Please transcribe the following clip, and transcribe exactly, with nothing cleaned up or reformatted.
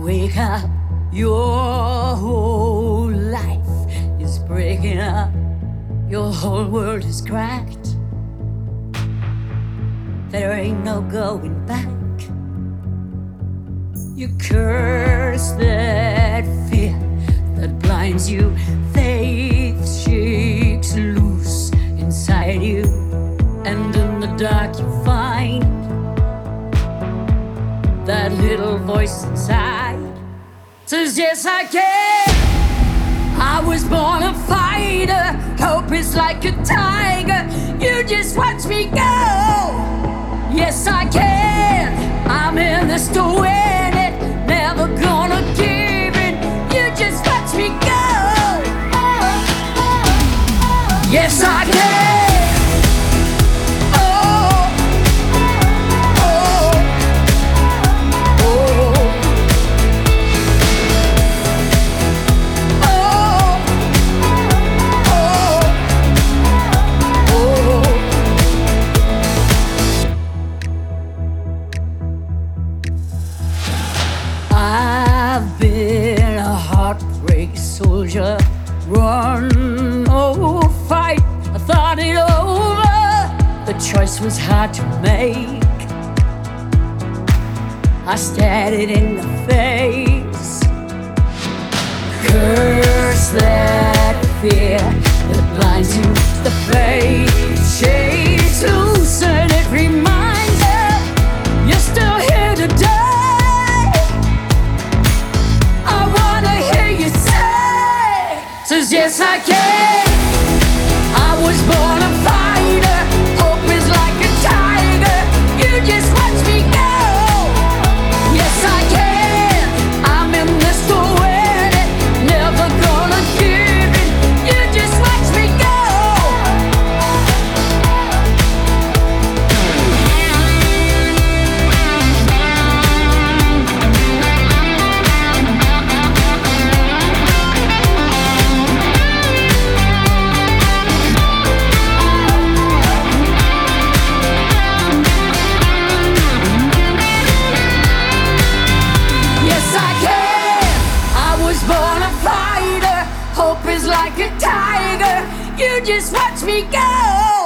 wake up, your whole life is breaking up, your whole world is cracked. There ain't no going back. You curse that fear that blinds you. Faith shakes loose inside you, and in the dark you find that little voice inside says, yes, I can. I was born a fighter. Hope is like a tiger. You just watch me go. Yes, I can. I'm in this to win it. Never gonna give in. You just watch me go. Yes, I can. I've been a heartbreak soldier, run, oh, fight, I thought it over. The choice was hard to make. I stared it in the face. Curse that fear that blinds you. The fate shakes loose and it reminds you you're still here today. Says yes, I can. I was born a fighter. Hope is like a tiger. You just watch me go. Yes, I can. I'm in this to win it. Never gonna give in. You just watch me go. Hope is like a tiger. You just watch me go.